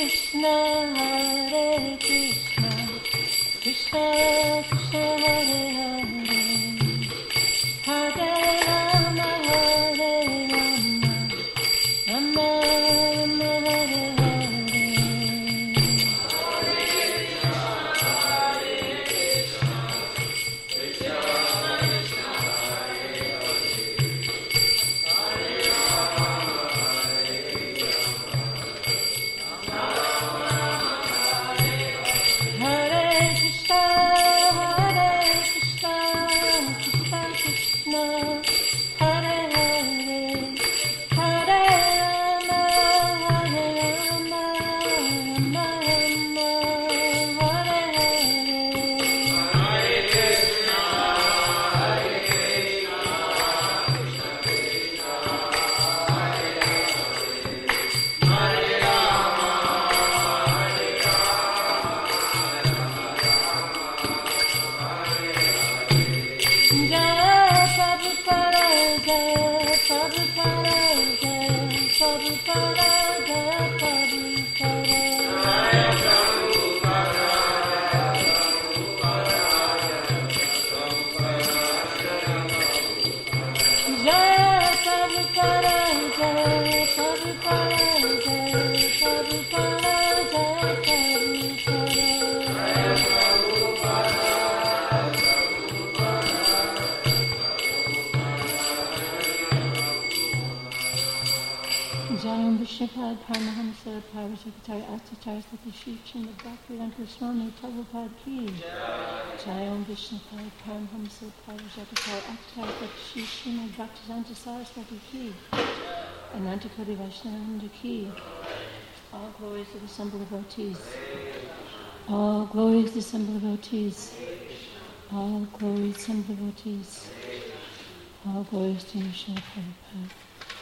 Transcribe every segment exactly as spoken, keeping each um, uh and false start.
Krishna, Hare Krishna, Krishna Krishna, Hare Hare, Hare Rama, Hare Rama, Rama Rama, Hare Hare. Jayam Vishnupad Paramahamsa Parvajapatari Acharya Sati Srimad Bhaktivedanta Swami Prabhupada Ki. Jayam Vishnupad Paramahamsa Parvajapatari Acharya Sati Srimad Bhaktivedanta Saraswati Ki. Anantakoti Vaishnavanda Ki. All glories to the assembled devotees. All glories to the assembled devotees. All glories to the assembled devotees. All glories to Srila Prabhupada.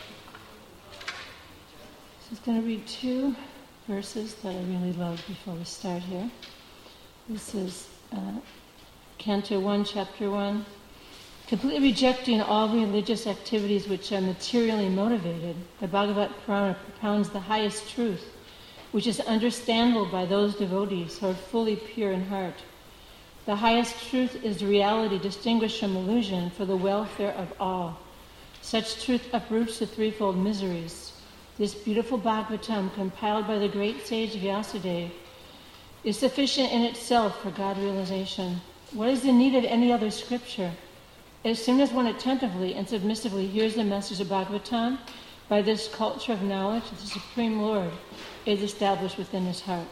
So I was going to read two verses that I really love before we start here. This is uh, Canto one, Chapter one. Completely rejecting all religious activities which are materially motivated, the Bhagavad Purana propounds the highest truth, which is understandable by those devotees who are fully pure in heart. The highest truth is reality distinguished from illusion for the welfare of all. Such truth uproots the threefold miseries. This beautiful Bhagavatam, compiled by the great sage Vyasadeva, is sufficient in itself for God realization. What is the need of any other scripture? As soon as one attentively and submissively hears the message of Bhagavatam, by this culture of knowledge, the Supreme Lord is established within his heart.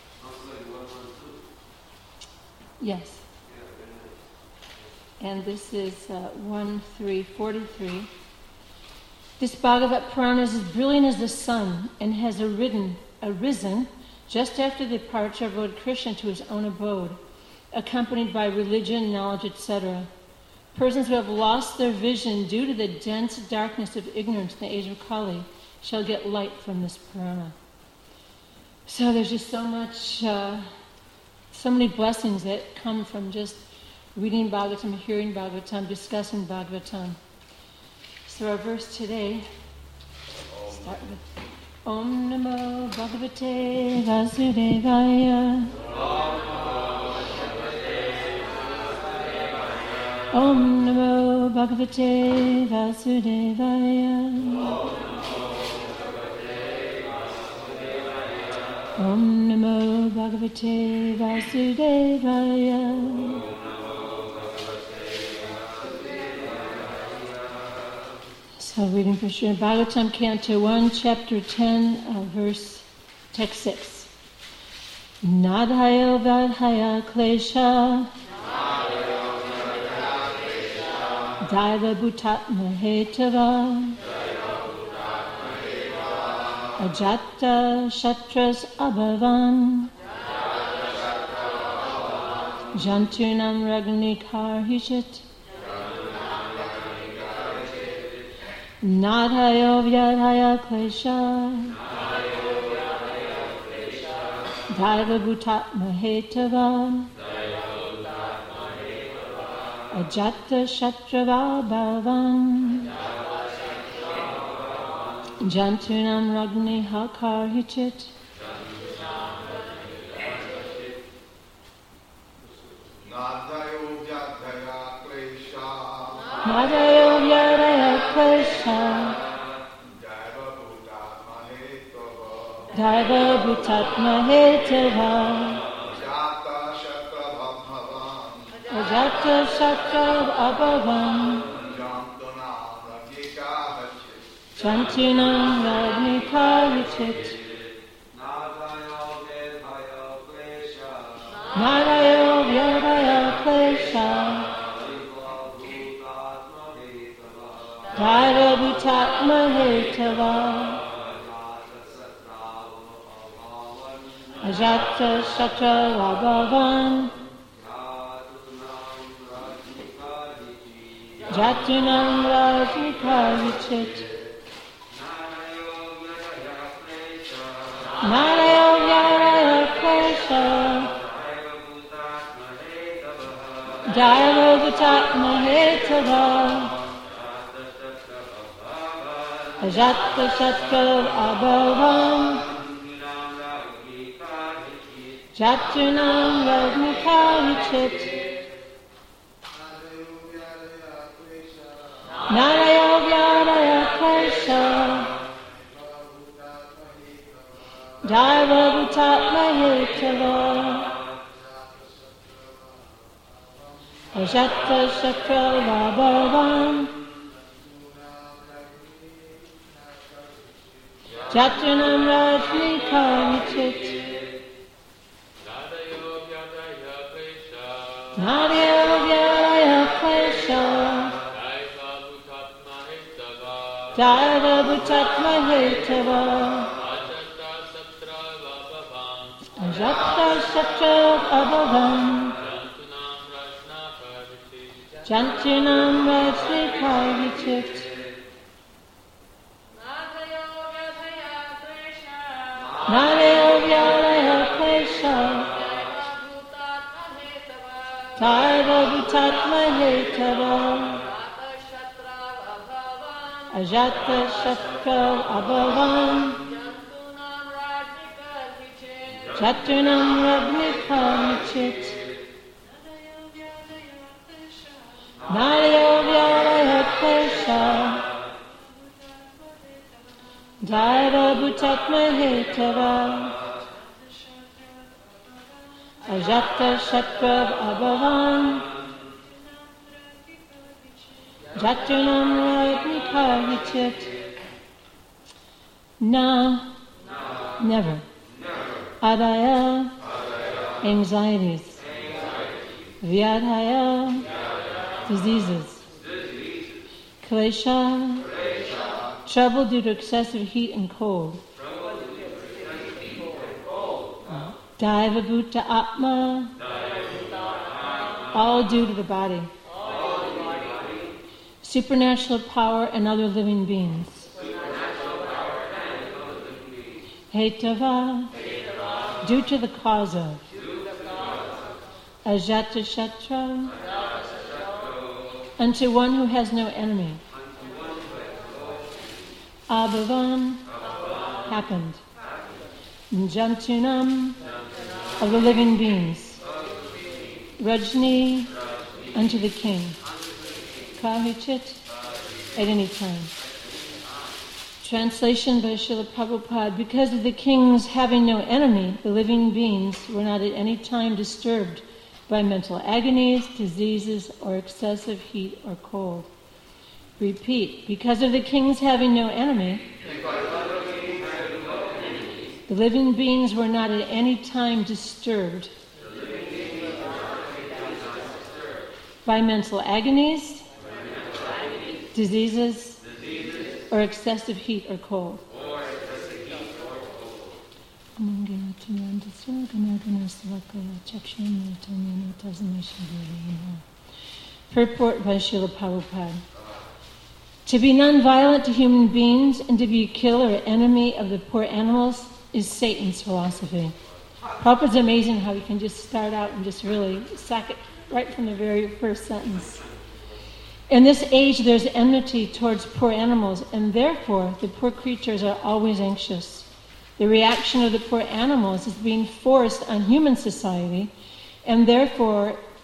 Yes. And this is uh, one three forty-three. This Bhagavad Purana is as brilliant as the sun and has arisen, arisen just after the departure of Lord Krishna to his own abode, accompanied by religion, knowledge, et cetera. Persons who have lost their vision due to the dense darkness of ignorance in the age of Kali shall get light from this Purana. So there's just so much, uh, so many blessings that come from just reading Bhagavatam, hearing Bhagavatam, discussing Bhagavatam. So our verse today, start with Om Namo Bhagavate Vasudevaya. Om Namo Bhagavate Vasudevaya. Om Namo Bhagavate Vasudevaya. So reading from Srimad Bhagavatam, Canto one, Chapter ten, uh, verse, text six. Nadhayo vadhaya klesha Daiva bhutatma hetava Ajata shatras abhavan Jantunam ragnikar hishit Nadhayo vyadhaya klesha Daiva bhutatma hetava Ajata shatrava bhavan Jantunam ragni hakar hichit Nadayo Vyadaya Klesha Daiva Bhutatma Hetava Ajata Shakra Abhavam Chantinam Ragnika Vichit Nadayo Vyadaya Klesha Daiva Bhutatma Hetava Ajata Shakra Abhavam Jatunam Rajnika Vichit Nadayo Vyadaya Klesha Daiva Bhutatma Hetava Ajata Shakra Abhavam Jatunam Ragnika Vichit Nadayo Vyadaya Klesha Daiva Bhutatma Hetava Ajata Shakra Abhavam Jatunam Rajnika Vichit Nadayo Vyadaya Klesha Daiva Bhutatma Hetava Ajata Shakra Abhavam Jantinam Rajnika Vichit Nadayo Vyadaya Klesha Daiva Bhutatma Hetava Ajata Shakra Abhavam Jatunam Ragnika Vichit Nadayo Vyadaya Klesha Daiva Bhutatma Hetava Ajata Shakra Abhavam Jatunam Ragnika Vichit Na Never Adaya Anxieties Vyadaya Diseases Klesha Trouble due to excessive heat and cold Daiva Bhuta Atma all due to the body Supernatural power and other living beings Hetava due to the cause of Ajata Shatra unto one who has no enemy Abhavam happened Jantunam of the living beings Rajni unto the king Kavichit at any time. Translation by Srila Prabhupada. Because of the kings having no enemy, the living beings were not at any time disturbed by mental agonies, diseases, or excessive heat or cold. Repeat. Because of the kings having no enemy, the living beings were not at any time disturbed by mental agonies, diseases, or excessive heat or cold. Purport by Srila Prabhupada. To be non-violent to human beings and to be a killer or enemy of the poor animals is Satan's philosophy. Prabhupada's amazing how he can just start out and just really sack it right from the very first sentence. In this age, there's enmity towards poor animals, and therefore the poor creatures are always anxious. The reaction of the poor animals is being forced on human society, and therefore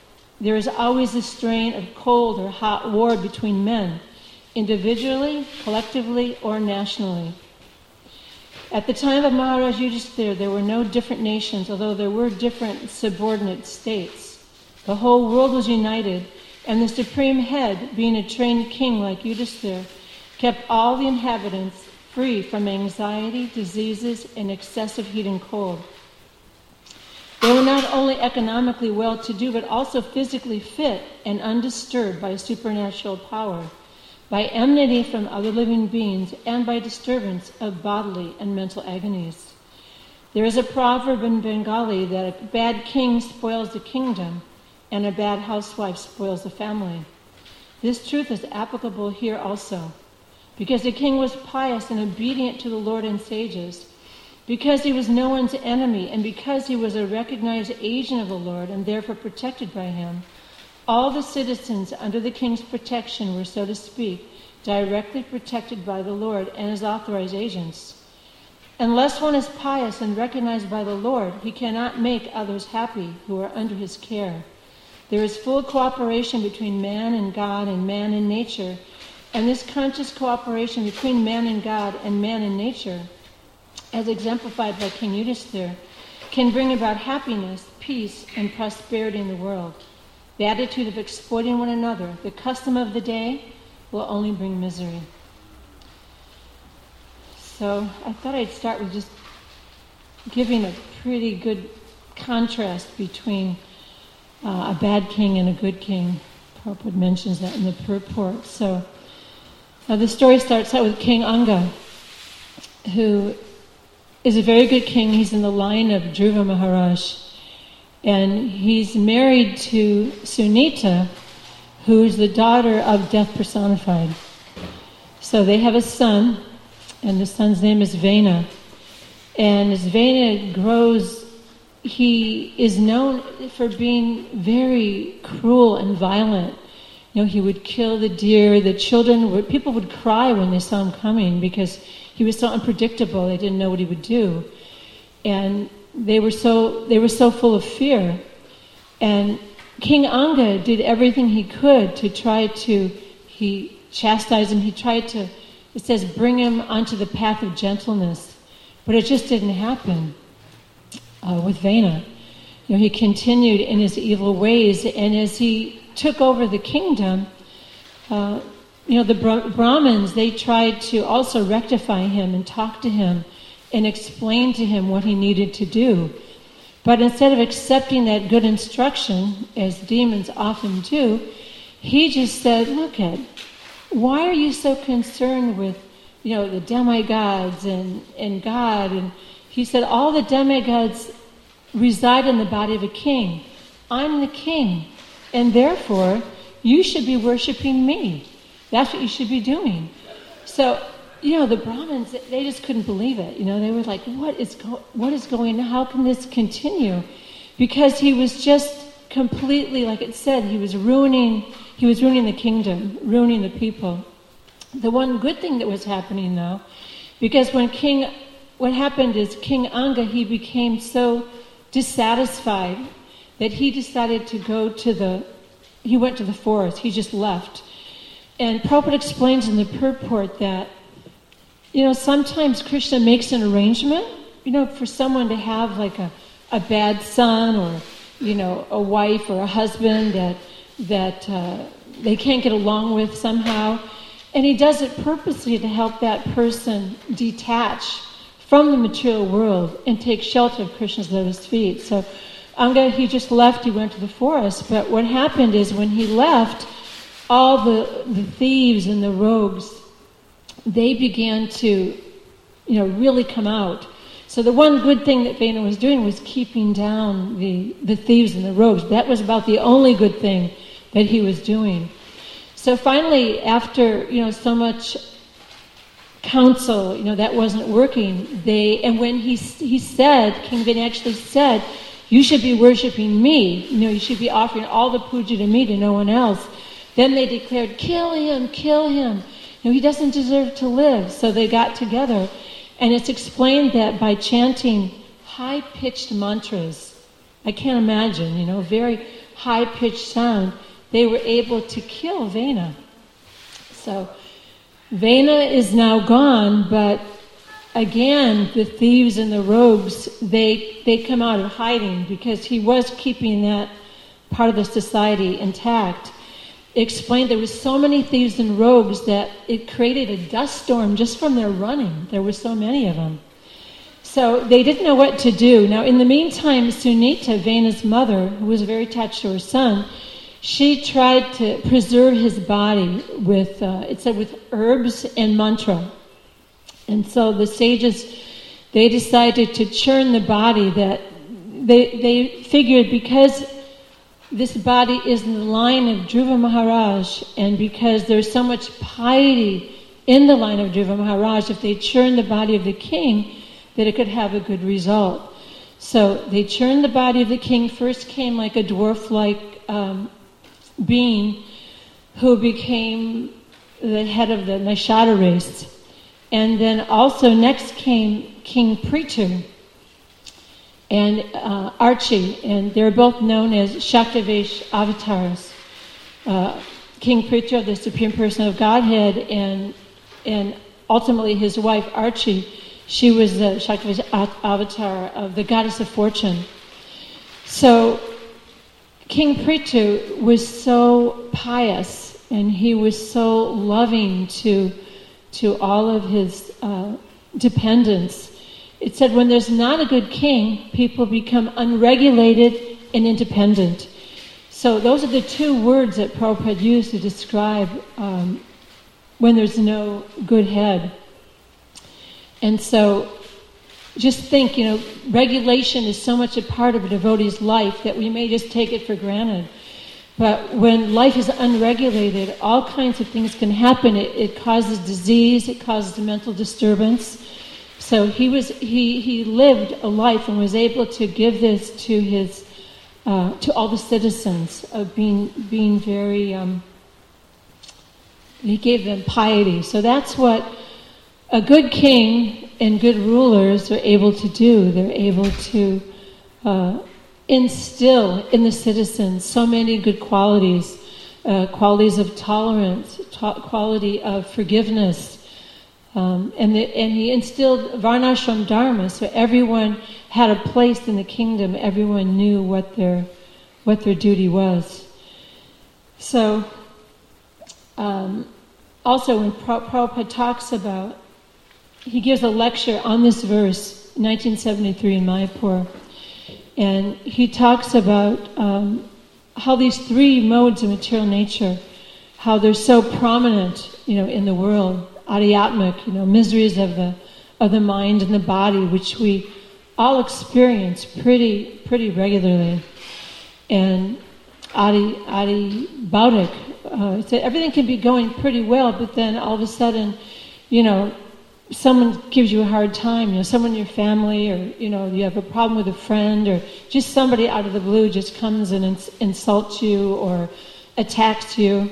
There is always a strain of cold or hot war between men, individually, collectively, or nationally. At the time of Maharaj Yudhisthira, there were no different nations, although there were different subordinate states. The whole world was united, and the supreme head, being a trained king like Yudhisthira, kept all the inhabitants free from anxiety, diseases, and excessive heat and cold. They were not only economically well-to-do, but also physically fit and undisturbed by supernatural power, by enmity from other living beings, and by disturbance of bodily and mental agonies. There is a proverb in Bengali that a bad king spoils the kingdom, and a bad housewife spoils the family. This truth is applicable here also, because the king was pious and obedient to the Lord and sages, because he was no one's enemy, and because he was a recognized agent of the Lord and therefore protected by him, all the citizens under the king's protection were, so to speak, directly protected by the Lord and his authorized agents. Unless one is pious and recognized by the Lord, he cannot make others happy who are under his care. There is full cooperation between man and God and man and nature, and this conscious cooperation between man and God and man and nature, as exemplified by King Yudhisthira, can bring about happiness, peace, and prosperity in the world. The attitude of exploiting one another, the custom of the day, will only bring misery. So I thought I'd start with just giving a pretty good contrast between uh, a bad king and a good king. Prabhupada mentions that in the purport. So uh, the story starts out with King Anga, who is a very good king. He's in the line of Dhruva Maharaj. And he's married to Sunita, who's the daughter of Death personified. So they have a son, and the son's name is Vena. And as Vena grows, he is known for being very cruel and violent. You know, he would kill the deer. The children, would, people would cry when they saw him coming because he was so unpredictable. They didn't know what he would do, and they were so they were so full of fear. And King Anga did everything he could to try to. He chastised him. He tried to. It says bring him onto the path of gentleness, but it just didn't happen uh, with Vena. You know, he continued in his evil ways, and as he took over the kingdom, uh, you know, the Bra- Brahmins, they tried to also rectify him and talk to him and explain to him what he needed to do. But instead of accepting that good instruction, as demons often do, he just said, look at, why are you so concerned with, you know, the demigods and, and God? And he said, all the demigods reside in the body of a king. I'm the king, and therefore you should be worshiping me. That's what you should be doing. So, you know, the Brahmins, they just couldn't believe it. You know, they were like, what is go- what is going on? How can this continue? Because he was just completely, like it said, he was ruining, he was ruining the kingdom, ruining the people. The one good thing that was happening, though, because when King, what happened is King Anga, he became so dissatisfied that he decided to go to the, he went to the forest, he just left. And Prabhupada explains in the purport that, you know, sometimes Krishna makes an arrangement, you know, for someone to have like a, a bad son or, you know, a wife or a husband that, that uh, they can't get along with somehow. And he does it purposely to help that person detach from the material world and take shelter of Krishna's lotus feet. So Anga, he just left, he went to the forest. But what happened is when he left, all the, the thieves and the rogues, they began to, you know, really come out. So the one good thing that Vena was doing was keeping down the, the thieves and the rogues. That was about the only good thing that he was doing. So finally, after, you know, so much counsel, you know, that wasn't working, they, and when he he said, King Vena actually said, you should be worshiping me, you know, you should be offering all the puja to me, to no one else. Then they declared, kill him, kill him. You know, he doesn't deserve to live. So they got together, and it's explained that by chanting high-pitched mantras, I can't imagine, you know, very high-pitched sound, they were able to kill Vena. So Vena is now gone, but again, the thieves and the rogues, they they come out of hiding because he was keeping that part of the society intact. It explained there was so many thieves and rogues that it created a dust storm just from their running. There were so many of them. So they didn't know what to do. Now, in the meantime, Sunita, Vena's mother, who was very attached to her son, she tried to preserve his body with, uh, it said, with herbs and mantra. And so the sages, they decided to churn the body. That they they figured because this body is in the line of Dhruva Maharaj, and because there's so much piety in the line of Dhruva Maharaj, if they churned the body of the king, that it could have a good result. So they churned the body of the king. First came like a dwarf-like um, being who became the head of the Naishada race. And then also next came King Prithu and uh, Archie, and they're both known as Shaktavesh avatars. Uh, King Prithu, the Supreme Person of Godhead, and and ultimately his wife Archie, she was the Shaktavesh avatar of the Goddess of Fortune. So King Prithu was so pious, and he was so loving to to all of his uh, dependents. It said when there's not a good king, people become unregulated and independent. So those are the two words that Prabhupada used to describe um, when there's no good head. And so just think, you know, regulation is so much a part of a devotee's life that we may just take it for granted. But when life is unregulated, all kinds of things can happen. It, it causes disease, it causes mental disturbance. So he was he he lived a life and was able to give this to his uh, to all the citizens of being being very. Um, he gave them piety. So that's what a good king and good rulers are able to do. They're able to Uh, instill in the citizens so many good qualities, uh, qualities of tolerance, to- quality of forgiveness, um, and, the, and he instilled Varnashram Dharma, so everyone had a place in the kingdom. Everyone knew what their what their duty was. So, um, also when Prabhupada talks about, he gives a lecture on this verse, nineteen seventy-three in Mayapur. And he talks about um, how these three modes of material nature, how they're so prominent, you know, in the world. Adhyatmic, you know, miseries of the of the mind and the body, which we all experience pretty pretty regularly. And Adi Adi Baudik, uh, said everything can be going pretty well, but then all of a sudden, you know, someone gives you a hard time, you know, someone in your family, or, you know, you have a problem with a friend, or just somebody out of the blue just comes and ins- insults you or attacks you.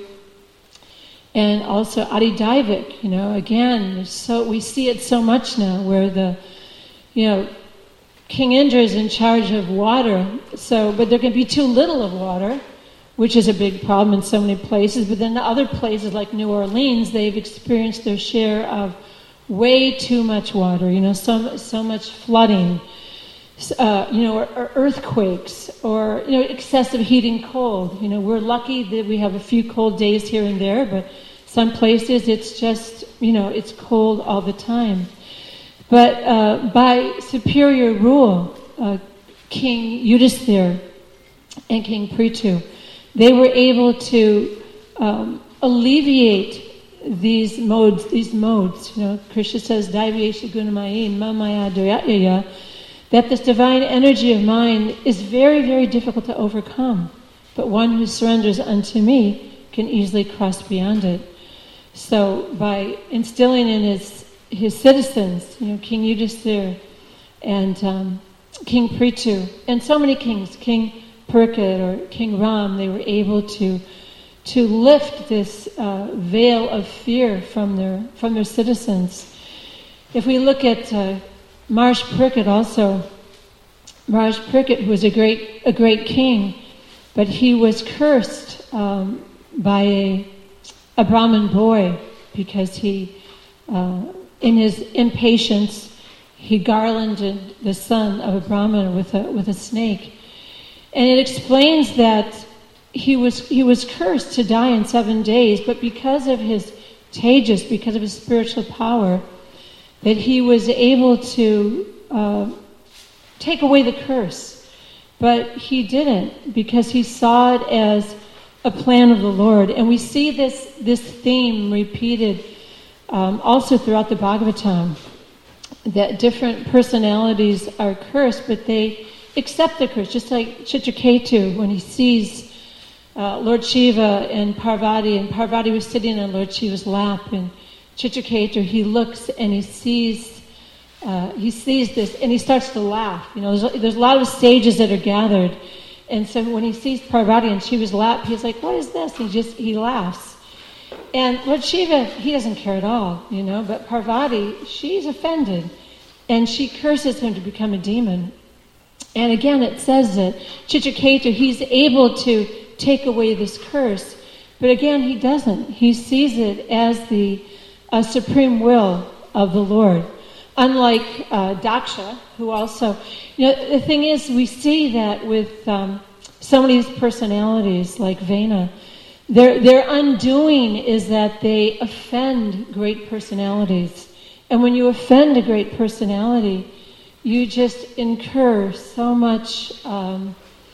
And also Adidaivik, you know, again, so we see it so much now where the, you know, King Indra is in charge of water, so, but there can be too little of water, which is a big problem in so many places, but then the other places like New Orleans, they've experienced their share of way too much water, you know, so so much flooding, uh, you know, or, or earthquakes, or, you know, excessive heat and cold. You know, we're lucky that we have a few cold days here and there, but some places it's just, you know, it's cold all the time. But uh, by superior rule, uh, King Yudhisthira and King Prithu, they were able to um, alleviate these modes, these modes, you know, Krishna says, Daivesha Gunamayin, Mamaya Doyatyaya, that this divine energy of mine is very, very difficult to overcome. But one who surrenders unto me can easily cross beyond it. So by instilling in his his citizens, you know, King Yudhisthira and um, King Prithu, and so many kings, King Parikshit or King Ram, they were able to to lift this uh, veil of fear from their from their citizens. If we look at uh, Maharaj Parikshit also, Maharaj Parikshit, who was a great a great king, but he was cursed um, by a, a Brahmin boy because he, uh, in his impatience, he garlanded the son of a Brahmin with a with a snake. And it explains that he was he was cursed to die in seven days, but because of his tejas, because of his spiritual power, that he was able to uh, take away the curse. But he didn't, because he saw it as a plan of the Lord. And we see this, this theme repeated um, also throughout the Bhagavatam, that different personalities are cursed, but they accept the curse, just like Chitraketu, when he sees uh, Lord Shiva and Parvati, and Parvati was sitting on Lord Shiva's lap, and Chitraketu, he looks and he sees uh, he sees this, and he starts to laugh. You know, there's, there's a lot of sages that are gathered, and so when he sees Parvati on Shiva's lap, he's like, "What is this?" And he just he laughs. And Lord Shiva, he doesn't care at all, you know, but Parvati, she's offended, and she curses him to become a demon. And again, it says that Chitraketu, he's able to take away this curse, but again, he doesn't. He sees it as the uh, supreme will of the Lord. Unlike uh, Daksha, who also, you know, the thing is, we see that with um, some of these personalities, like Vena, their their undoing is that they offend great personalities. And when you offend a great personality, you just incur so much, um,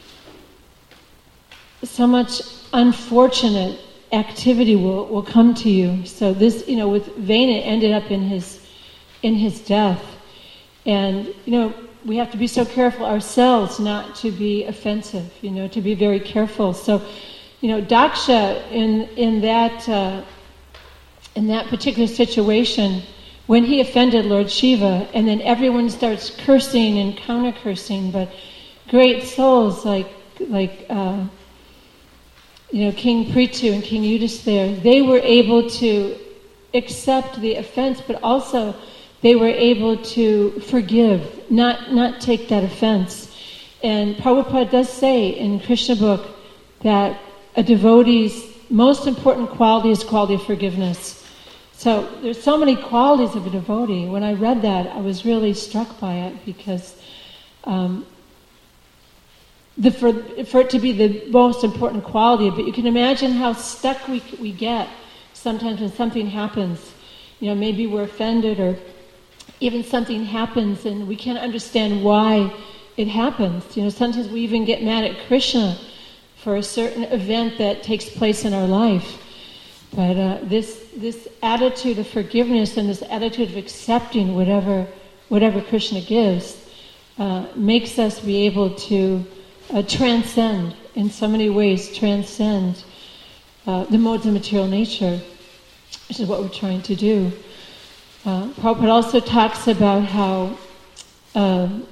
so much unfortunate activity will, will come to you. So this, you know, with Vena, ended up in his in his death. And, you know, we have to be so careful ourselves not to be offensive, you know, to be very careful. So, you know, Daksha, in in that uh, in that particular situation, when he offended Lord Shiva, and then everyone starts cursing and counter-cursing, but great souls like like uh, you know, King Prithu and King Yudhisthira, they were able to accept the offense, but also they were able to forgive, not not take that offense. And Prabhupada does say in Krishna book that a devotee's most important quality is quality of forgiveness. So there's so many qualities of a devotee. When I read that, I was really struck by it, because um, the, for, for it to be the most important quality, but you can imagine how stuck we we get sometimes when something happens. You know, maybe we're offended, or even something happens and we can't understand why it happens. You know, sometimes we even get mad at Krishna for a certain event that takes place in our life. But uh, this this attitude of forgiveness and this attitude of accepting whatever whatever Krishna gives uh, makes us be able to uh, transcend, in so many ways, transcend uh, the modes of material nature, which is what we're trying to do. Uh, Prabhupada also talks about how um,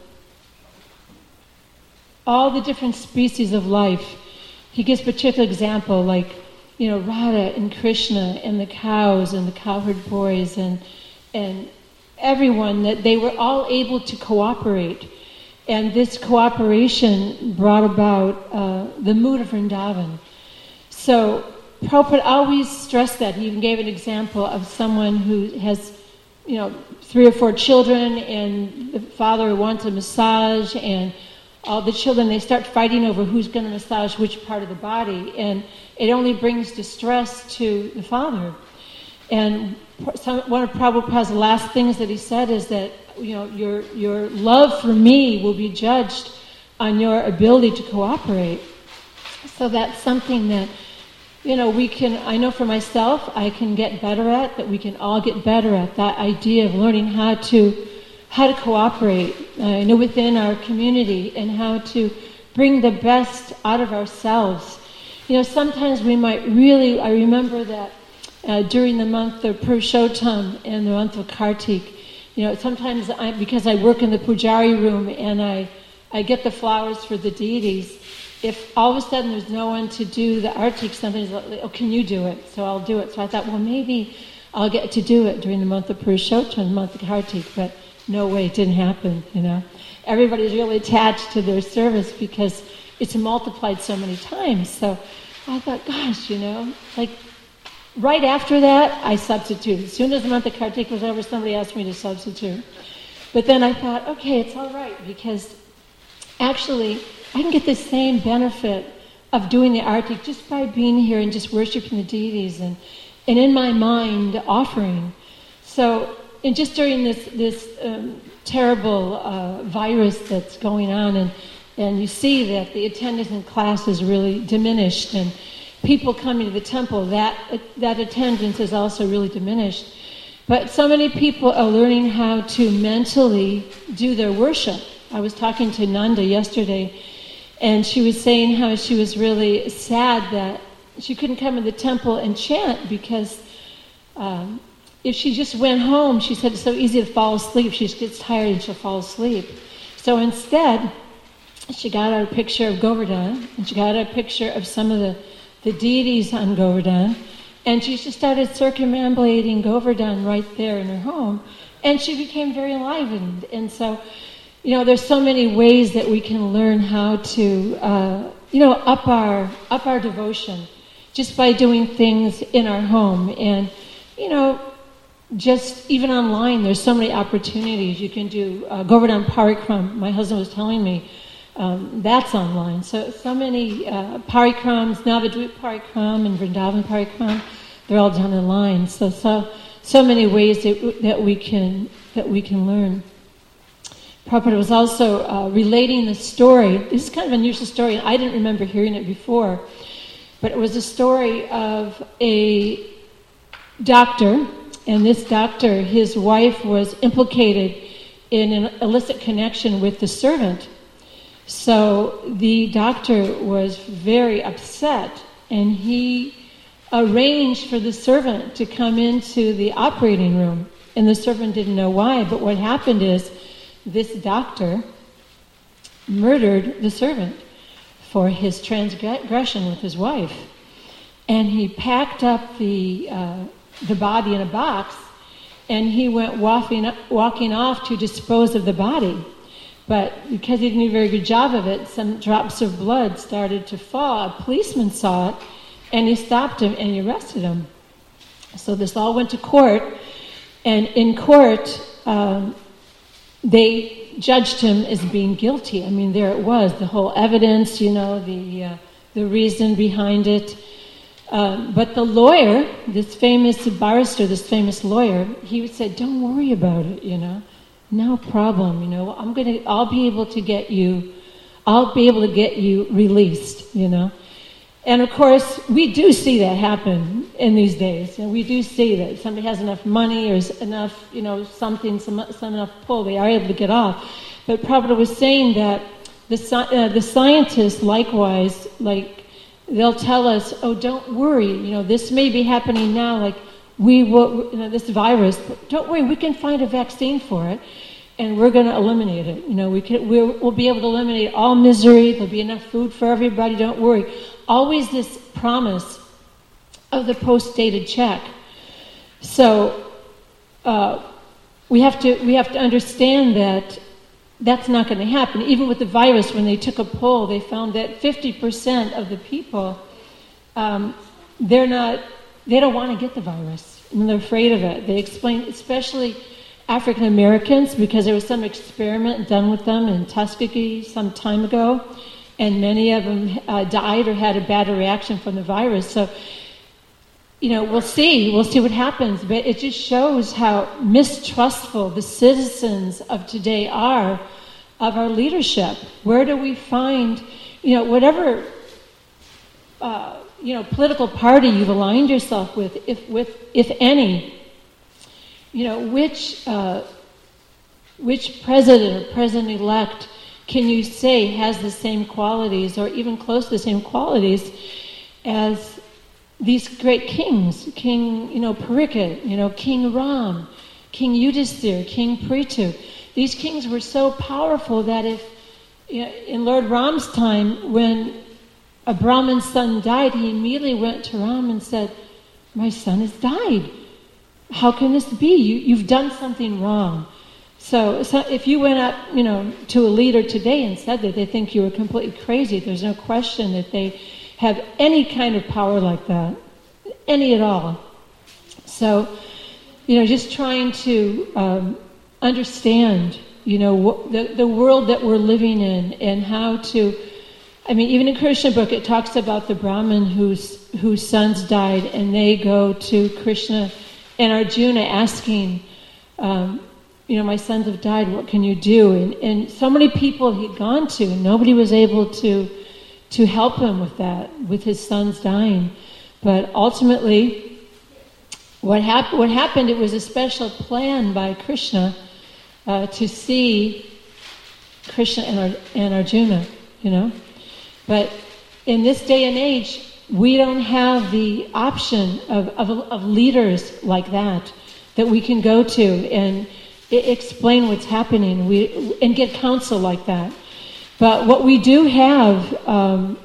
all the different species of life, he gives a particular example, like, you know, Radha and Krishna and the cows and the cowherd boys and and everyone, that they were all able to cooperate. And this cooperation brought about uh, the mood of Vrindavan. So Prabhupada always stressed that. He even gave an example of someone who has, you know, three or four children, and the father wants a massage, and all the children, they start fighting over who's going to massage which part of the body, and it only brings distress to the father. And some, one of Prabhupada's last things that he said is that, you know, your your love for me will be judged on your ability to cooperate. So that's something that, you know, we can, I know for myself, I can get better at, that we can all get better at, that idea of learning how to how to cooperate, uh, you know, within our community, and how to bring the best out of ourselves. You know, sometimes we might really, I remember that uh, during the month of Purushottam and the month of Kartik, you know, sometimes I, because I work in the Pujari room and I, I get the flowers for the deities, if all of a sudden there's no one to do the artik, somebody's like, oh, can you do it? So I'll do it. So I thought, well, maybe I'll get to do it during the month of Purushottam, the month of Kartik, but no way, it didn't happen, you know. Everybody's really attached to their service because it's multiplied so many times. So I thought, gosh, you know, like right after that, I substituted. As soon as the month of Kartik was over, somebody asked me to substitute. But then I thought, okay, it's all right, because actually I can get the same benefit of doing the artik just by being here and just worshiping the deities and, and in my mind offering. So, and just during this this um, terrible uh, virus that's going on, and and you see that the attendance in class is really diminished, and people coming to the temple, that that attendance is also really diminished. But so many people are learning how to mentally do their worship. I was talking to Nanda yesterday, and she was saying how she was really sad that she couldn't come to the temple and chant, because um, if she just went home, she said it's so easy to fall asleep. She just gets tired and she'll fall asleep. So instead, she got out a picture of Govardhan, and she got out a picture of some of the, the deities on Govardhan, and she just started circumambulating Govardhan right there in her home, and she became very enlivened. And so, you know, there's so many ways that we can learn how to, uh, you know, up our up our devotion just by doing things in our home. And, you know, just even online, there's so many opportunities. You can do uh, Govardhan Parikram. My husband was telling me um, that's online. So so many uh, Parikrams, Navadvip Parikram and Vrindavan Parikram, they're all done online. So so so many ways that, that we can that we can learn. Prabhupada was also uh, relating the story. This is kind of an unusual story, and I didn't remember hearing it before. But it was a story of a doctor, and this doctor, his wife was implicated in an illicit connection with the servant. So the doctor was very upset, and he arranged for the servant to come into the operating room. And the servant didn't know why, but what happened is this doctor murdered the servant for his transgression with his wife. And he packed up the uh, the body in a box, and he went walking, walking off to dispose of the body. But because he didn't do a very good job of it, some drops of blood started to fall. A policeman saw it, and he stopped him and he arrested him. So this all went to court, and in court, um, they judged him as being guilty. I mean, there it was, the whole evidence, you know, the uh, the reason behind it. Um, but the lawyer, this famous barrister, this famous lawyer, he said, "Don't worry about it, you know, no problem. You know, I'm gonna, I'll be able to get you, I'll be able to get you released, you know." And of course, we do see that happen in these days. And we do see that somebody has enough money or enough, you know, something, some, some enough pull, they are able to get off. But Prabhupada was saying that the uh, the scientists, likewise, like, they'll tell us, "Oh, don't worry, you know, this may be happening now, like, we will, you know, this virus, but don't worry, we can find a vaccine for it, and we're going to eliminate it. You know, we can, we'll, we'll be able to eliminate all misery, there'll be enough food for everybody, don't worry." Always this promise of the post-dated check. So uh, we have to we have to understand that that's not going to happen. Even with the virus, when they took a poll, they found that fifty percent of the people um, they're not they don't want to get the virus. I mean, they're afraid of it. They explained, especially African Americans, because there was some experiment done with them in Tuskegee some time ago. And many of them uh, died or had a bad reaction from the virus. So, you know, we'll see. We'll see what happens. But it just shows how mistrustful the citizens of today are of our leadership. Where do we find, you know, whatever, uh, you know, political party you've aligned yourself with, if with, if any, you know, which uh, which president or president-elect can you say has the same qualities, or even close to the same qualities, as these great kings? King, you know, Parikshit, you know, King Ram, King Yudhisthira, King Prithu. These kings were so powerful that if, you know, in Lord Ram's time, when a Brahmin's son died, he immediately went to Ram and said, "My son has died. How can this be? You, you've done something wrong." So, so if you went up, you know, to a leader today and said that, they think you were completely crazy. There's no question that they have any kind of power like that, any at all. So, you know, just trying to um, understand, you know, what, the the world that we're living in, and how to. I mean, even in Krishna book, it talks about the Brahmin whose whose sons died, and they go to Krishna and Arjuna asking, um, you know, my sons have died, what can you do? And, and so many people he'd gone to, and nobody was able to to help him with that, with his sons dying. But ultimately, what, hap- what happened, it was a special plan by Krishna uh, to see Krishna and, Ar- and Arjuna, you know. But in this day and age, we don't have the option of, of, of leaders like that, that we can go to and I- explain what's happening we, and get counsel like that. But what we do have um,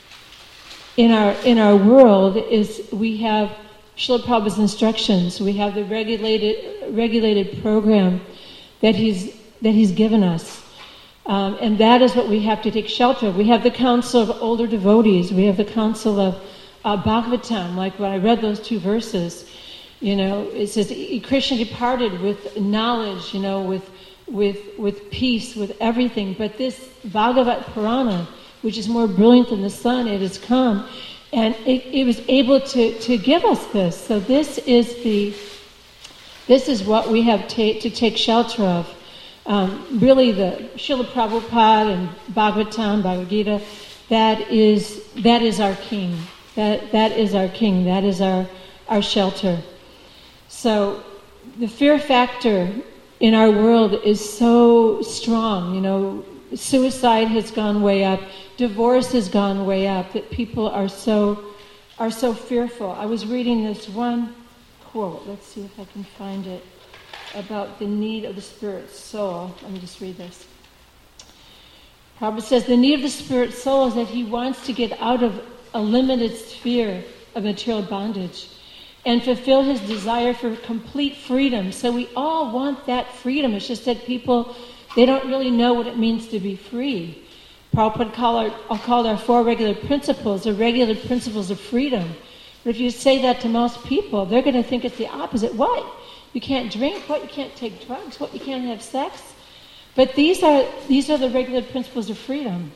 in our in our world is we have Srila Prabhupada's instructions. We have the regulated regulated program that he's that he's given us. Um, and that is what we have to take shelter of. We have the counsel of older devotees. We have the counsel of uh, Bhagavatam, like when I read those two verses. You know, it says, Krishna departed with knowledge, you know, with with with peace, with everything. But this Bhagavat Purana, which is more brilliant than the sun, it has come. And it, it was able to, to give us this. So this is the this is what we have ta- to take shelter of. Um, really, the Srila Prabhupada and Bhagavatam, Bhagavad Gita, that is that is our king. That that is our king. That is our our shelter. So the fear factor in our world is so strong. You know, suicide has gone way up. Divorce has gone way up. That people are so are so fearful. I was reading this one quote. Let's see if I can find it. About the need of the spirit soul. Let me just read this. Prabhupada says, the need of the spirit soul is that he wants to get out of a limited sphere of material bondage and fulfill his desire for complete freedom. So we all want that freedom. It's just that people, they don't really know what it means to be free. Prabhupada call our, I'll call our four regular principles, the regular principles of freedom. But if you say that to most people, they're going to think it's the opposite. What? You can't drink? What? You can't take drugs? What? You can't have sex? But these are these are the regular principles of freedom.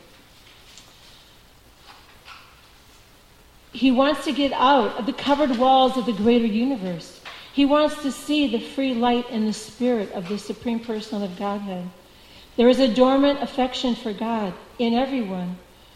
He wants to get out of the covered walls of the greater universe. He wants to see the free light and the spirit of the Supreme Person of Godhead. There is a dormant affection for God in everyone,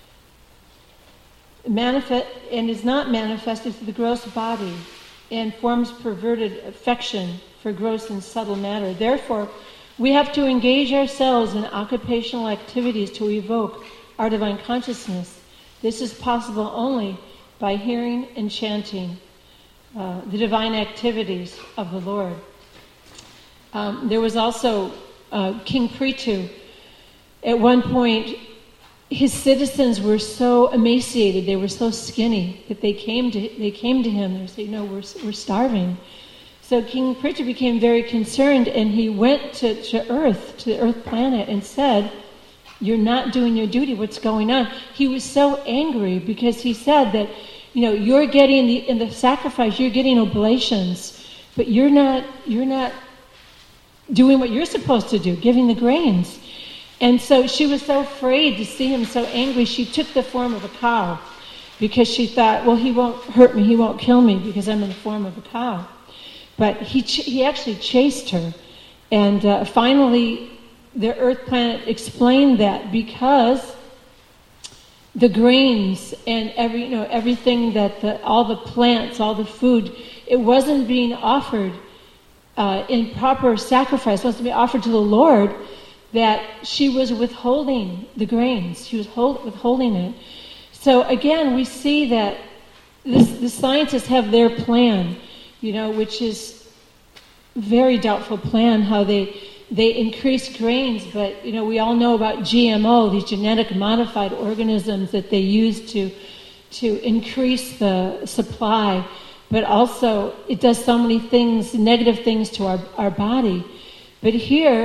manifest and is not manifested through the gross body and forms perverted affection for gross and subtle matter. Therefore, we have to engage ourselves in occupational activities to evoke our divine consciousness. This is possible only by hearing and chanting uh, the divine activities of the Lord. Um, there was also uh, King Prithu. At one point, his citizens were so emaciated, they were so skinny that they came to they came to him. They said, "No, we're we're starving." So King Prithu became very concerned, and he went to, to Earth, to the Earth planet, and said, "You're not doing your duty. What's going on?" He was so angry because he said that, you know, you're getting the in the sacrifice, you're getting oblations, but you're not you're not doing what you're supposed to do, giving the grains. And so she was so afraid to see him so angry, she took the form of a cow because she thought, well, he won't hurt me, he won't kill me because I'm in the form of a cow. But he ch- he actually chased her. And uh, finally, the Earth planet explained that because the grains and every you know everything that the, all the plants, all the food, it wasn't being offered uh, in proper sacrifice, it wasn't being offered to the Lord, that she was withholding the grains. She was hold, withholding it. So again, we see that this, the scientists have their plan, you know, which is very doubtful plan, how they they increase grains, but, you know, we all know about G M O, these genetic modified organisms that they use to to increase the supply, but also it does so many things, negative things to our, our body. But here,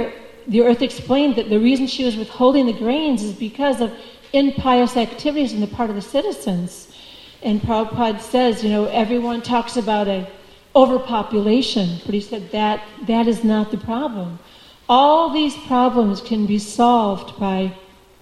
the earth explained that the reason she was withholding the grains is because of impious activities on the part of the citizens. And Prabhupada says, you know, everyone talks about a overpopulation, but he said that that is not the problem. All these problems can be solved by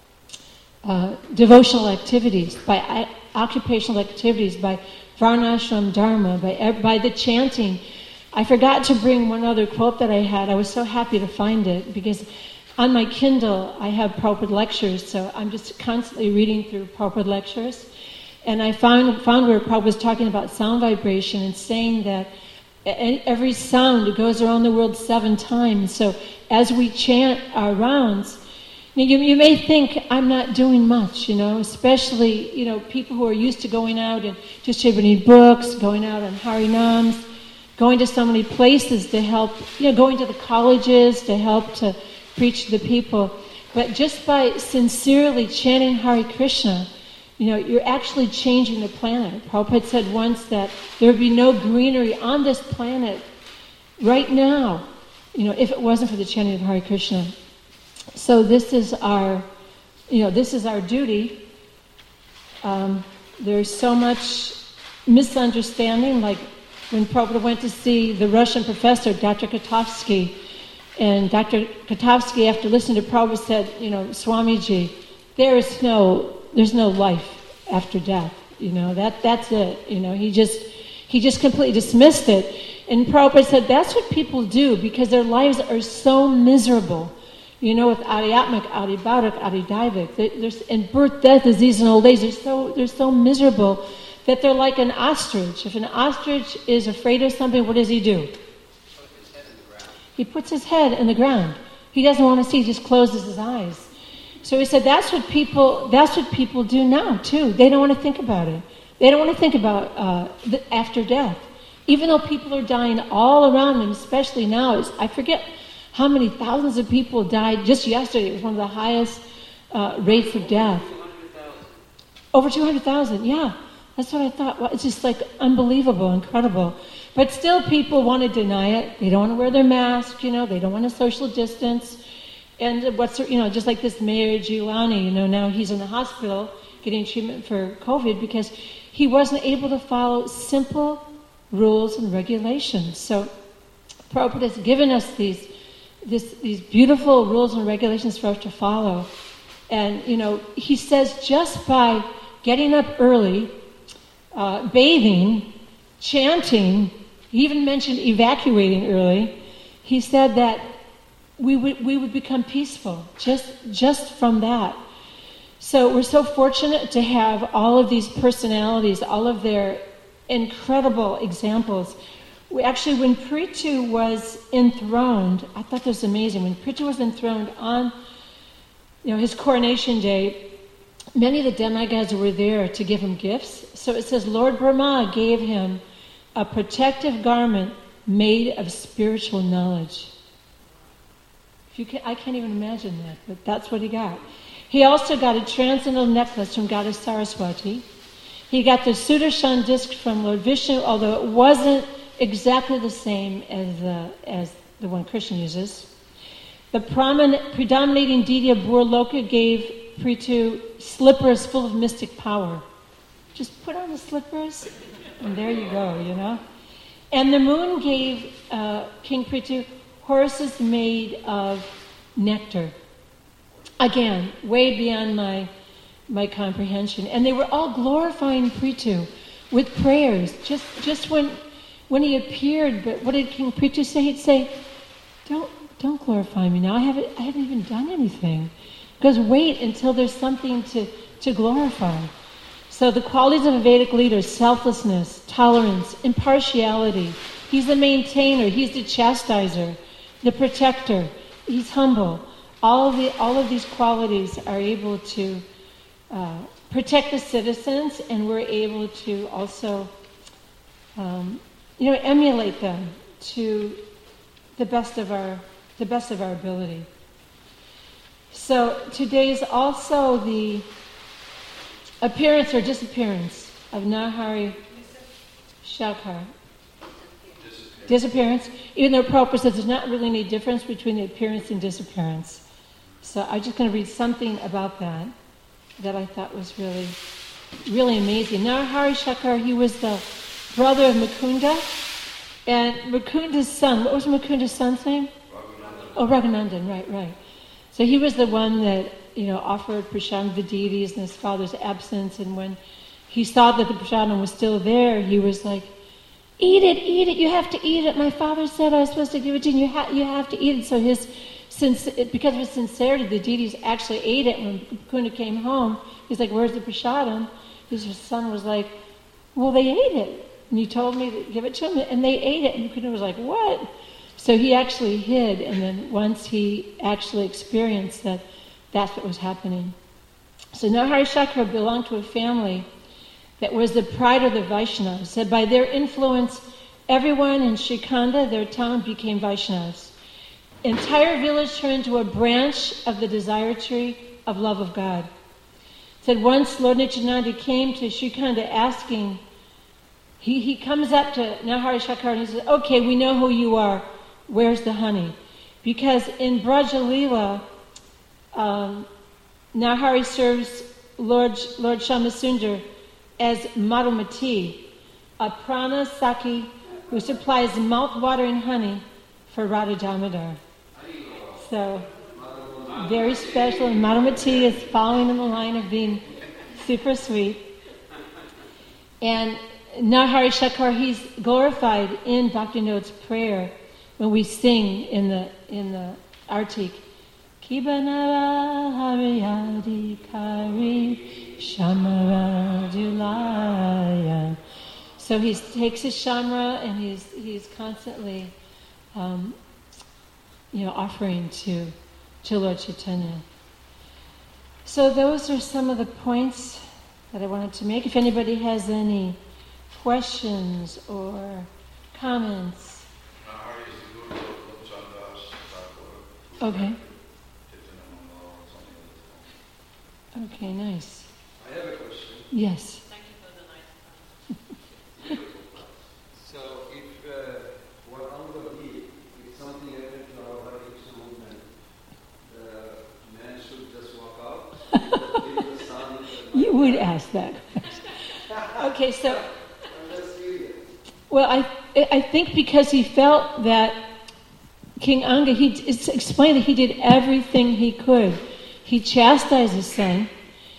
uh, devotional activities, by I- occupational activities, by varnashram dharma, by, by the chanting. I forgot to bring one other quote that I had. I was so happy to find it because on my Kindle I have Prabhupada lectures, so I'm just constantly reading through Prabhupada lectures. And I found, found where Prabhupada was talking about sound vibration and saying that every sound goes around the world seven times. So as we chant our rounds, you, you may think I'm not doing much, you know, especially, you know, people who are used to going out and distributing books, going out on Harinams, going to so many places to help, you know, going to the colleges to help to preach to the people. But just by sincerely chanting Hare Krishna, you know, you're actually changing the planet. Prabhupada said once that there would be no greenery on this planet right now, you know, if it wasn't for the chanting of Hare Krishna. So this is our, you know, this is our duty. Um, there's so much misunderstanding, like when Prabhupada went to see the Russian professor, Doctor Kotovsky, and Doctor Kotovsky, after listening to Prabhupada, said, you know, Swamiji, there is no... There's no life after death, you know, that that's it, you know, he just he just completely dismissed it. And Prabhupada said that's what people do because their lives are so miserable, you know, with Adhyatmik, Adhibaudik, Adhidaivik. There's in birth, death, disease, and old age, they're so they're so miserable that they're like an ostrich. If an ostrich is afraid of something, what does he do? He puts his head in the ground. He doesn't want to see, he just closes his eyes. So he said that's what people that's what people do now too. They don't want to think about it. They don't want to think about uh, the, after death. Even though people are dying all around them, especially now. It's, I forget how many thousands of people died just yesterday. It was one of the highest uh, rates of death. Over two hundred thousand, yeah. That's what I thought. Well, it's just like unbelievable, incredible. But still people want to deny it. They don't want to wear their mask, you know. They don't want to social distance. And what's, you know, just like this Mayor Giuliani, you know, now he's in the hospital getting treatment for COVID because he wasn't able to follow simple rules and regulations. So Prabhupada has given us these, this, these beautiful rules and regulations for us to follow. And, you know, he says just by getting up early, uh, bathing, chanting, he even mentioned evacuating early, he said that we would we would become peaceful just just from that. So we're so fortunate to have all of these personalities, all of their incredible examples. We actually, when Prithu was enthroned, I thought this was amazing. When Prithu was enthroned on, you know, his coronation day, many of the demigods were there to give him gifts. So it says Lord Brahma gave him a protective garment made of spiritual knowledge. You can, I can't even imagine that, but that's what he got. He also got a transcendental necklace from Goddess Saraswati. He got the Sudarshan disc from Lord Vishnu, although it wasn't exactly the same as the, as the one Krishna uses. The prominent, predominating deity of Burloka gave Prithu slippers full of mystic power. Just put on the slippers, and there you go, you know. And the moon gave uh, King Prithu horses made of nectar. Again, way beyond my my comprehension. And they were all glorifying Prithu with prayers. Just just when when he appeared, but what did King Prithu say? He'd say, Don't don't glorify me now. I haven't I haven't even done anything. Because wait until there's something to, to glorify. So the qualities of a Vedic leader, selflessness, tolerance, impartiality. He's the maintainer, he's the chastiser, the protector, he's humble. All of the all of these qualities are able to uh, protect the citizens, and we're able to also, um, you know, emulate them to the best of our the best of our ability. So today's also the appearance or disappearance of Narahari Shankar. Disappearance. Even though Prabhupada says there's not really any difference between the appearance and disappearance. So I'm just going to read something about that that I thought was really, really amazing. Narahari Shankar, he was the brother of Mukunda, and Mukunda's son, what was Mukunda's son's name? Raghunandan. Oh, Raghunandan, right, right. So he was the one that, you know, offered prasadam to the deities in his father's absence, and when he saw that the prasadam was still there, he was like, eat it, eat it, you have to eat it. My father said I was supposed to give it to you, you, ha- you have to eat it. So his, since, because of his sincerity, the deities actually ate it. When Mukunda came home, he's like, where's the prasadam? His son was like, well, they ate it. And you told me to give it to them, and they ate it. And Mukunda was like, what? So he actually hid, and then once he actually experienced that, that's what was happening. So Narahari Shankar belonged to a family that was the pride of the Vaishnavas. Said by their influence, everyone in Srikhanda, their town, became Vaishnavas. Entire village turned into a branch of the desire tree of love of God. Said once Lord Nityananda came to Srikhanda asking, he, he comes up to Narahari Shankar and he says, okay, we know who you are. Where's the honey? Because in Braja Leela, um, Narahari serves Lord, Lord Shamasundar as Madhumati, a prana saki who supplies mouth-watering honey for Radha Damodar. So, very special, and Madhumati is following in the line of being super sweet. And Narahari Shankar, he's glorified in Bhaktivinoda's prayer when we sing in the in the Artik. Kibanara Hariyadi Kari Shamara Dulaya. So he takes his shamra and he's he's constantly um, you know, offering to, to Lord Chaitanya. So those are some of the points that I wanted to make. If anybody has any questions or comments. Okay. Okay, nice. I have a question. Yes. Thank you for the nice So if uh, what Anga did, if something happened to our Hare Krishna movement, the man should just walk out? Leave the sun, You would ask that. Okay, so, I'm just curious. well, I I think because he felt that King Anga, he it's explained that he did everything he could. He chastised his son.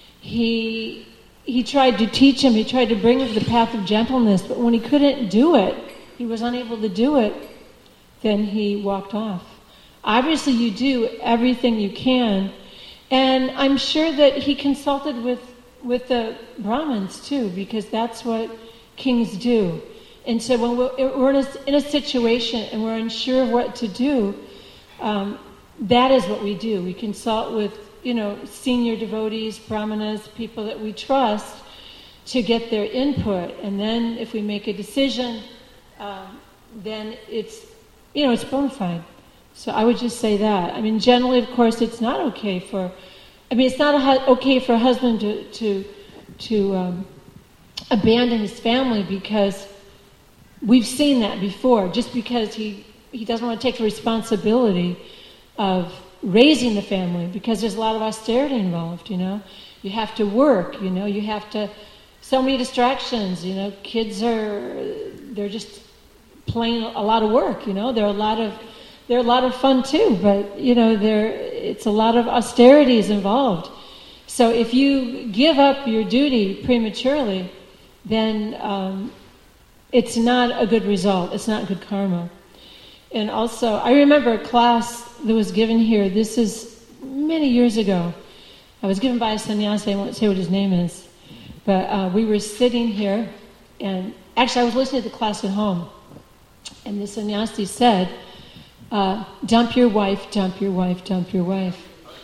He he tried to teach him. He tried to bring him to the path of gentleness. But when he couldn't do it, he was unable to do it, then he walked off. Obviously, you do everything you can. And I'm sure that he consulted with, with the Brahmins too, because that's what kings do. And so when we're, we're in, a, in a situation and we're unsure of what to do, um, that is what we do. We consult with, you know, senior devotees, brahmanas, people that we trust to get their input. And then if we make a decision, um, then it's, you know, it's bona fide. So I would just say that. I mean, generally, of course, it's not okay for, I mean, it's not a hu- okay for a husband to, to, to um, abandon his family, because we've seen that before. Just because he, he doesn't want to take the responsibility of raising the family, because there's a lot of austerity involved, you know. You have to work, you know, you have to, so many distractions, you know. Kids are, they're just playing a lot of work, you know. They're a lot of, they're a lot of fun too, but, you know, there, it's a lot of austerities involved. So if you give up your duty prematurely, then um, it's not a good result. It's not good karma. And also, I remember a class that was given here. This is many years ago. I was given by a sannyasi. I won't say what his name is. But uh, we were sitting here, and actually I was listening to the class at home. And the sannyasi said, uh, dump your wife, dump your wife, dump your wife.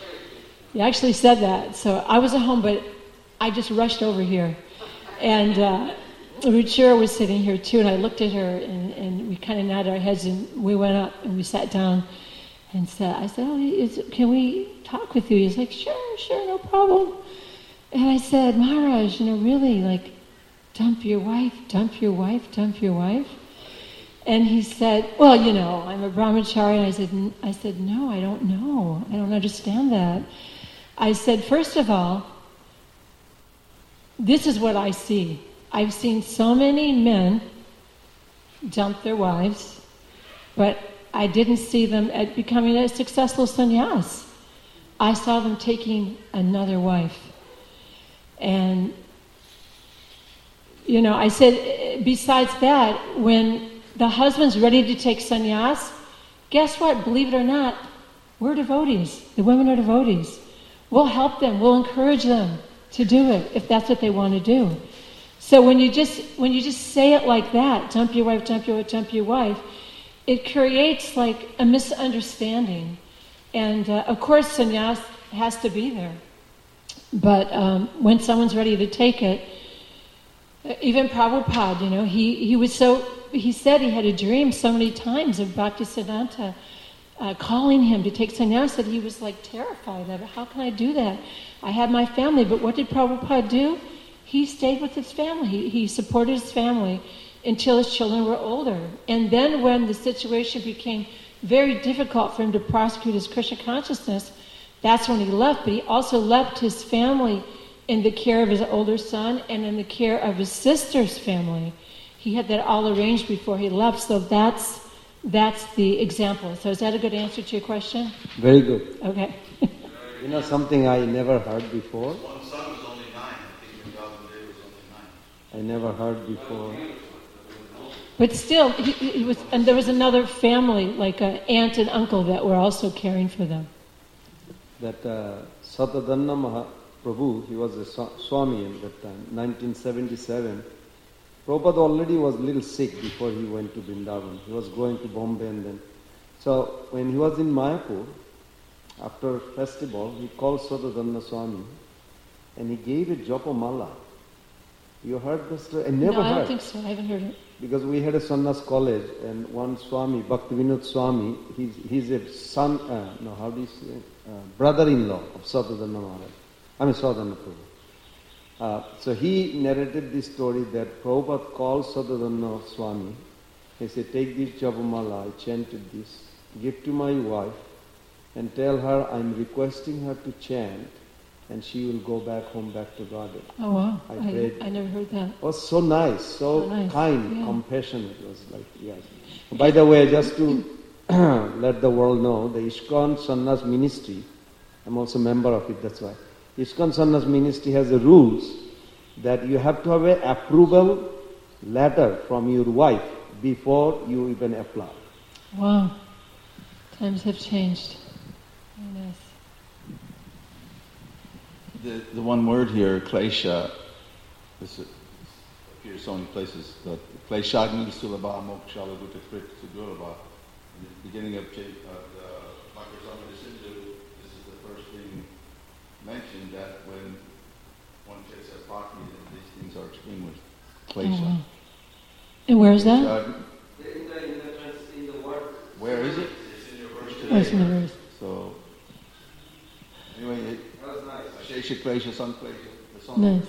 He actually said that. So I was at home, but I just rushed over here. And uh, Ruchira was sitting here too, and I looked at her, and, and we kind of nodded our heads, and we went up and we sat down and said, I said, oh, is, can we talk with you? He's like, sure, sure, no problem. And I said, Maharaj, you know, really, like, dump your wife, dump your wife, dump your wife. And he said, well, you know, I'm a brahmachari. And I said, "N- I said, no, I don't know. I don't understand that. I said, first of all, this is what I see. I've seen so many men dump their wives, but I didn't see them at becoming a successful sannyas. I saw them taking another wife. And, you know, I said, besides that, when the husband's ready to take sannyas, guess what? Believe it or not, we're devotees. The women are devotees. We'll help them. We'll encourage them to do it if that's what they want to do. So when you just when you just say it like that, dump your wife, dump your wife, dump your wife, it creates like a misunderstanding. And uh, of course, sannyas has to be there. But um, when someone's ready to take it, even Prabhupada, you know, he, he was so, he said he had a dream so many times of Bhaktisiddhanta uh, calling him to take sannyas that he was like terrified of it. How can I do that? I have my family. But what did Prabhupada do? He stayed with his family. He, he supported his family until his children were older. And then when the situation became very difficult for him to prosecute his Krishna consciousness, that's when he left. But he also left his family in the care of his older son and in the care of his sister's family. He had that all arranged before he left. So that's that's the example. So is that a good answer to your question? Very good. Okay. You know something I never heard before? One son was only nine. I think Vrindavan Dev was only nine. I never heard before. But still, he, he was, and there was another family, like an aunt and uncle, that were also caring for them. That uh, Satadanna Mahaprabhu, he was a Swami at that time, nineteen seventy-seven. Prabhupada already was a little sick before he went to Vrindavan. He was going to Bombay and then. So when he was in Mayapur, after festival, he called Satadanna Swami and he gave a Japamala. You heard this story? I never no, I heard. don't think so. I haven't heard it. Because we had a sannyas college and one Swami, Bhaktivinoda Swami, he's, he's a son, uh, no, how do you say, uh, brother-in-law of Satadanna Maharaj. I mean, Satadanna Prabhu. Uh, so he narrated this story that Prabhupada called Satadanna Swami. He said, take this Japamala, I chanted this, give to my wife and tell her I'm requesting her to chant and she will go back home, back to Godhead. Oh, wow. I I, prayed. I never heard that. It was so nice, so, So nice, kind, yeah. compassionate. It was like, yes. By the way, just to let the world know, the ISKCON Sannyas Ministry, I'm also a member of it, that's why. ISKCON Sannyas Ministry has a rules that you have to have an approval letter from your wife before you even apply. Wow. Times have changed. Very nice. The, the one word here, klesha, this appears so many places, that kleshagni sulabha mokshala buddha krit sudurabha. In the beginning of Ch- of the Makasama Sindhu, this is the first thing mentioned, that when one takes a bhakti, that these things are extremely klesha. Oh, wow. And where is that? Kleshagni- In the, in the, in the word. Where is it? It's in your verse Oh, it's in the today. verse. So, anyway, it, That was nice. Shesha klesha, sanklesha, the song. Nice.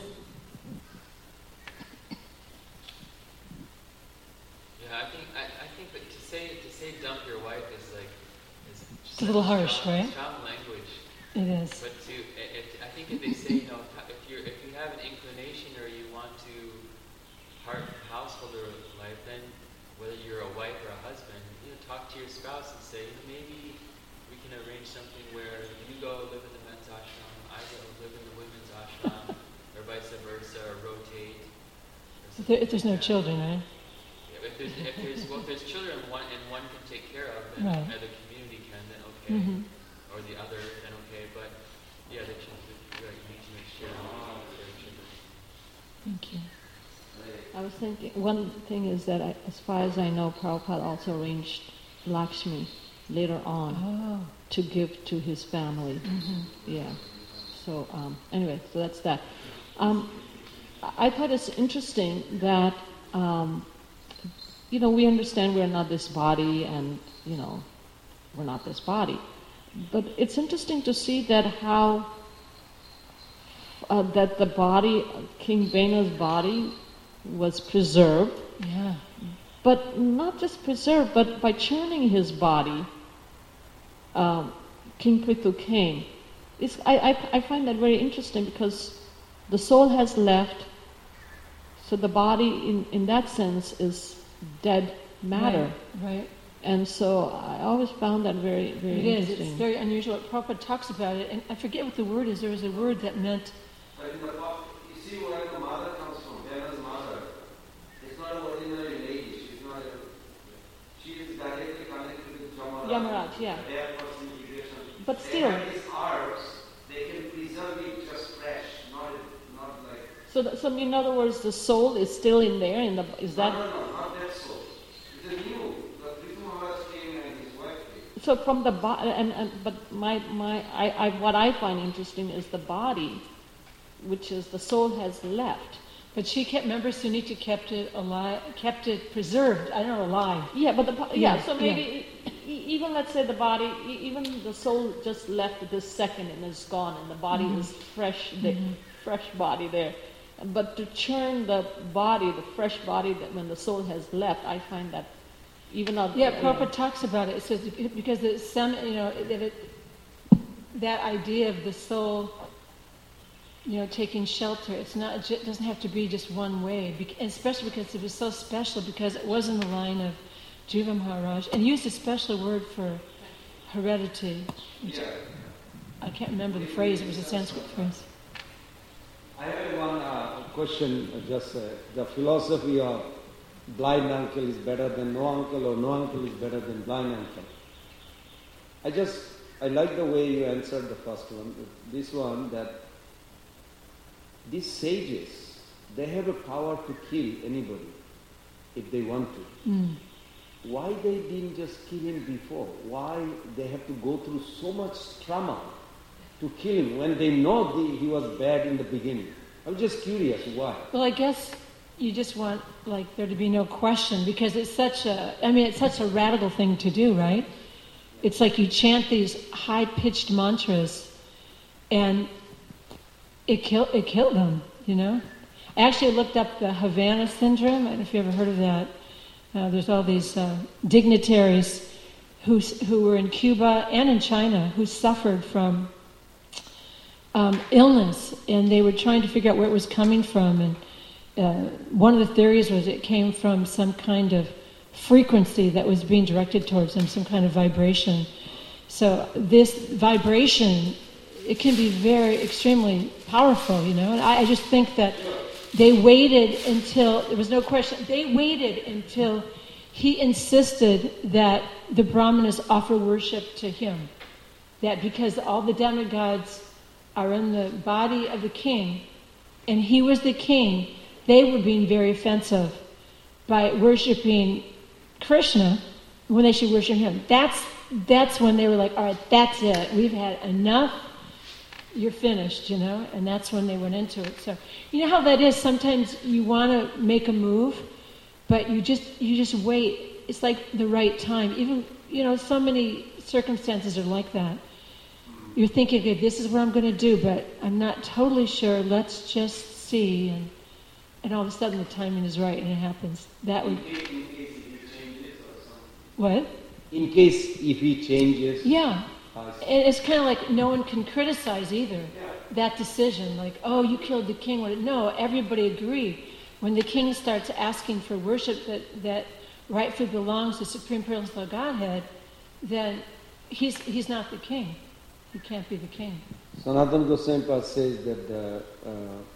Yeah, I think I, I think that to say to say dump your wife is like is just It's a little such harsh, strong, right? Strong language. It is. But to if, I think if they say you know if you if you have an inclination or you want to part householder life, then whether you're a wife or a husband, you know, talk to your spouse and say, you know, maybe we can arrange something where you go live in the men's ashram, I go live in the women's ashram, or vice versa, or rotate. Or If, there, something if there's no like that. children, right? Yeah, if there's, if there's, well, if there's children and one, and one can take care of, then Right. or the community can, then okay. Mm-hmm. Or the other, then okay. But yeah, the children, right, you need to make sure their children. Thank you. I was thinking, one thing is that I, as far as I know, Prabhupada also arranged Lakshmi later on Oh. to give to his family. Mm-hmm. Yeah. So um, anyway, so that's that. Um, I I thought it's interesting that, um, you know, we understand we're not this body and, you know, we're not this body. But it's interesting to see that how, uh, that the body, King Vena's body was preserved, Yeah. but not just preserved, but by churning his body, um, King Prithu came. It's, I, I, I find that very interesting because the soul has left, so the body in, in that sense is dead matter. Right, right. And so I always found that very, very It is. interesting. It's very unusual. Prabhupada talks about it, and I forget what the word is. There was a word that meant... But in the pop, you see where the mother comes from, Bema's mother. It's not an ordinary lady. She's not a... She is directly connected with Yamaraj. Yamaraj, yeah. Their personification. But They still... have these herbs, they can preserve it just fresh, not, not like... So, th- so in other words, the soul is still in there. In the is that? No, no, no, not that soul. It's a new... The Prithu Maharaj came and his wife came. So from the body, and, and but my my I, I what I find interesting is the body, which is the soul has left. But she kept, remember, Sunita kept it alive, kept it preserved. I don't know, alive. Yeah, but the bo- yeah. Yeah, So maybe e- even let's say the body, e- even the soul just left this second and is gone, and the body Mhm. is fresh, the Mhm. fresh body there. But to churn the body, the fresh body, that when the soul has left, I find that even though Yeah, Prabhupada talks about it. It says because it's some, you know, that it, that idea of the soul, you know, taking shelter. It's not. It doesn't have to be just one way. bec- Especially because it was so special because it was in the line of Jiva Maharaj, and he used a special word for heredity. Which I can't remember the phrase. It was a Sanskrit phrase. I have one uh, question, uh, just uh, the philosophy of blind uncle is better than no uncle or no uncle is better than blind uncle. I just, I like the way you answered the first one. This one, that these sages, they have a power to kill anybody if they want to. Mm. Why they didn't just kill him before? Why they have to go through so much trauma to kill him when they know the, he was bad in the beginning? I'm just curious, why? Well, I guess you just want like there to be no question because it's such a. I mean, it's such a radical thing to do, right? It's like you chant these high-pitched mantras, and it killed it killed them. You know. I actually looked up the Havana syndrome. I don't know if you ever heard of that. Uh, there's all these uh, dignitaries who who were in Cuba and in China who suffered from um, illness, and they were trying to figure out where it was coming from. And uh, one of the theories was it came from some kind of frequency that was being directed towards them, some kind of vibration. So this vibration, it can be very extremely powerful, you know. And I, I just think that they waited until, there was no question, they waited until he insisted that the Brahmanas offer worship to him. That because all the demigods are in the body of the king, and he was the king, they were being very offensive by worshipping Krishna when they should worship him. That's that's when they were like, all right, that's it. We've had enough. You're finished, you know? And that's when they went into it. So, you know how that is? Sometimes you want to make a move, but you just you just wait. It's like the right time. Even, you know, so many circumstances are like that. You're thinking, okay, this is what I'm going to do, but I'm not totally sure. Let's just see. And, and all of a sudden the timing is right and it happens. That would... In case, in case if he changes or something. What? In case if he changes. Yeah. I see. And it's kind of like no one can criticize either Yeah. that decision. Like, oh, you killed the king. No, everybody agreed. When the king starts asking for worship that, that rightfully belongs to Supreme Personal Godhead, then he's he's not the king. He can't be the king. Sanatana Goswami says that the uh,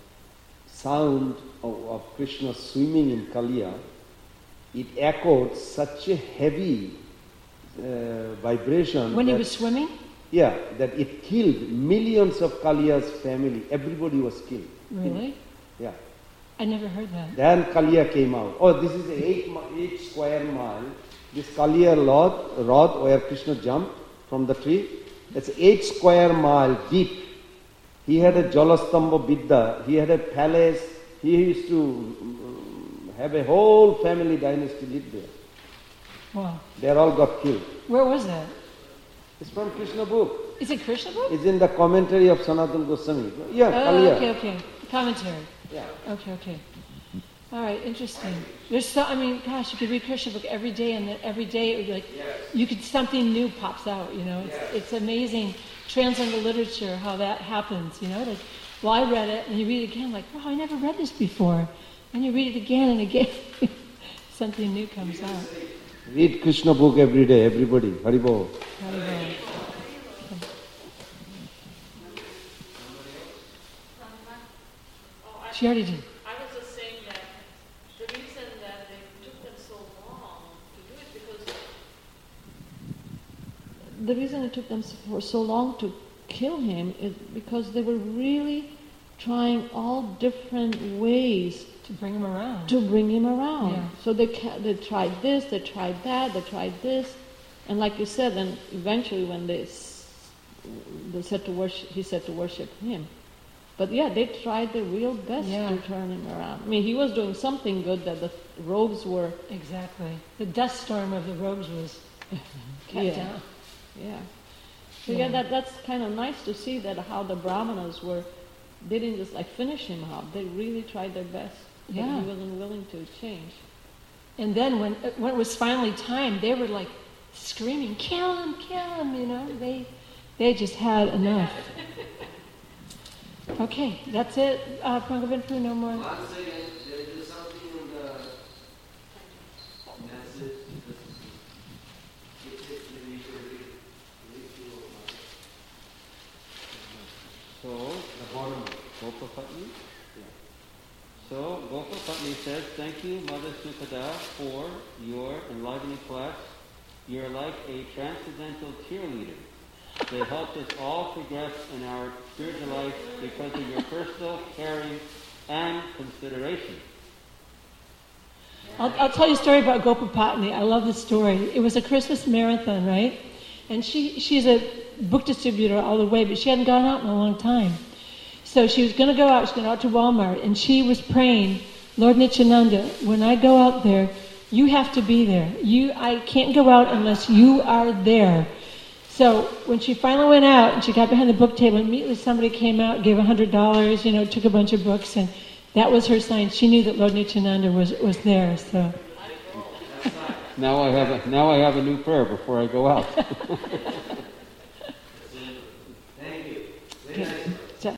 sound of, of Krishna swimming in Kaliya, it echoed such a heavy uh, vibration. When he that- was swimming? Yeah, that it killed millions of Kaliya's family. Everybody was killed. Really? Yeah. I never heard that. Then Kaliya came out. Oh, this is a eight, mi- eight square mile. This Kaliya rod, rod where Krishna jumped from the tree, it's eight square mile deep. He had a Jalastamba Bidda. He had a palace. He used to um, have a whole family dynasty live there. Wow. They all got killed. Where was that? It's from Krishna book. Is it Krishna book? It's in the commentary of Sanatana Goswami. Yeah, Oh, Kaliya. okay, okay. Commentary. Yeah. Okay, okay. All right, interesting. There's so, I mean, gosh, you could read Krishna book every day, and then every day it would be like, you could, something new pops out, you know. It's, it's amazing, transcendental literature, how that happens, you know. Like, well, I read it, and you read it again, like, wow, I never read this before. And you read it again and again, something new comes out. Read Krishna book every day, everybody. Haribol. Haribol. She already did. I was just saying that the reason that it took them so long to do it because the reason it took them for so long to kill him is because they were really trying all different ways to bring him around. To bring him around. Yeah. So they ca- they tried this, they tried that, they tried this, and like you said, then eventually when they s- they said to worship, he said to worship him. But yeah, they tried their real best Yeah. to turn him around. I mean, he was doing something good that the robes were... Exactly. The dust storm of the robes was kept yeah. down. Yeah. So Yeah. yeah, that that's kind of nice to see that how the brahmanas were, they didn't just like finish him off. They really tried their best. But Yeah. he wasn't willing to change. And then when when it was finally time, they were like screaming, "Kill him! Kill him!" You know, they they just had enough. Okay, that's it. Uh, Pangavinpu, no more. One second, there is something in the message. So, the bottom, Gopapatni. Yeah. So, Gopapatni says, thank you, Mother Sukada, for your enlightening class. You're like a transcendental cheerleader. They helped us all progress in our spiritual life because of your personal caring and consideration. I'll, I'll tell you a story about Gopapatni. I love this story. It was a Christmas marathon, right? And she she's a book distributor all the way, but she hadn't gone out in a long time. So she was going to go out. She was going out to Walmart, and she was praying, Lord Nityananda, when I go out there, you have to be there. You, I can't go out unless you are there. So when she finally went out and she got behind the book table, immediately somebody came out, gave one hundred dollars, you know, took a bunch of books, and that was her sign. She knew that Lord Nityananda was, was there. So Now I have a now I have a new prayer before I go out.